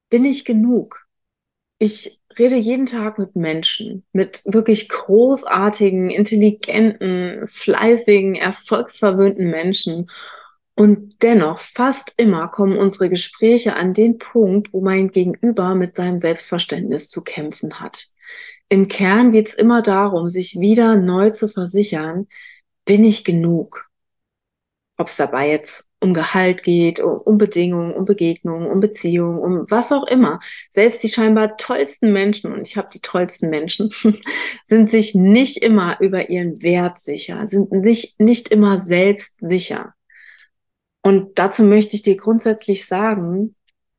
bin ich genug? Ich rede jeden Tag mit Menschen, mit wirklich großartigen, intelligenten, fleißigen, erfolgsverwöhnten Menschen. Und dennoch, fast immer kommen unsere Gespräche an den Punkt, wo mein Gegenüber mit seinem Selbstverständnis zu kämpfen hat. Im Kern geht es immer darum, sich wieder neu zu versichern, bin ich genug? Ob es dabei jetzt um Gehalt geht, um Bedingungen, um Begegnungen, um Beziehungen, um was auch immer. Selbst die scheinbar tollsten Menschen, und ich habe die tollsten Menschen, sind sich nicht immer über ihren Wert sicher, sind nicht immer selbstsicher. Und dazu möchte ich dir grundsätzlich sagen,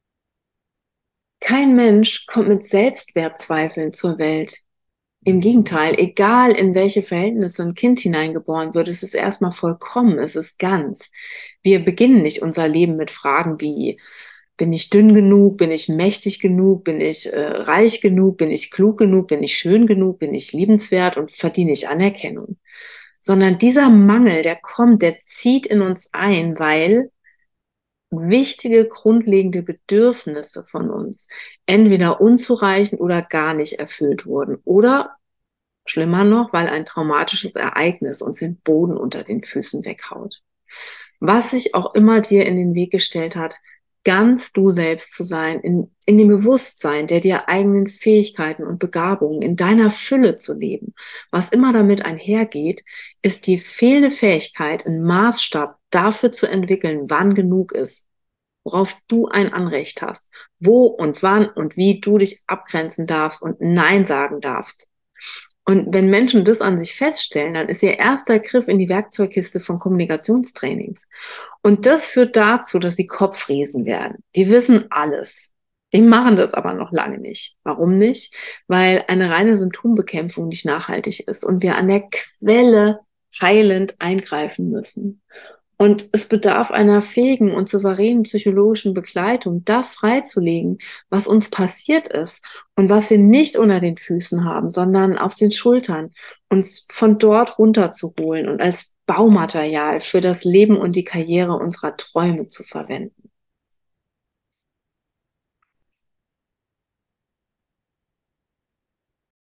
kein Mensch kommt mit Selbstwertzweifeln zur Welt. Im Gegenteil, egal in welche Verhältnisse ein Kind hineingeboren wird, es ist erstmal vollkommen, es ist ganz. Wir beginnen nicht unser Leben mit Fragen wie, bin ich dünn genug, bin ich mächtig genug, bin ich reich genug, bin ich klug genug, bin ich schön genug, bin ich liebenswert und verdiene ich Anerkennung. Sondern dieser Mangel, der kommt, der zieht in uns ein, weil wichtige, grundlegende Bedürfnisse von uns entweder unzureichend oder gar nicht erfüllt wurden. Oder schlimmer noch, weil ein traumatisches Ereignis uns den Boden unter den Füßen weghaut. Was sich auch immer dir in den Weg gestellt hat, ganz du selbst zu sein, in dem Bewusstsein der dir eigenen Fähigkeiten und Begabungen, in deiner Fülle zu leben. Was immer damit einhergeht, ist die fehlende Fähigkeit, einen Maßstab dafür zu entwickeln, wann genug ist, worauf du ein Anrecht hast, wo und wann und wie du dich abgrenzen darfst und Nein sagen darfst. Und wenn Menschen das an sich feststellen, dann ist ihr erster Griff in die Werkzeugkiste von Kommunikationstrainings. Und das führt dazu, dass sie Kopfriesen werden. Die wissen alles. Die machen das aber noch lange nicht. Warum nicht? Weil eine reine Symptombekämpfung nicht nachhaltig ist und wir an der Quelle heilend eingreifen müssen. Und es bedarf einer fähigen und souveränen psychologischen Begleitung, das freizulegen, was uns passiert ist und was wir nicht unter den Füßen haben, sondern auf den Schultern, uns von dort runterzuholen und als Baumaterial für das Leben und die Karriere unserer Träume zu verwenden.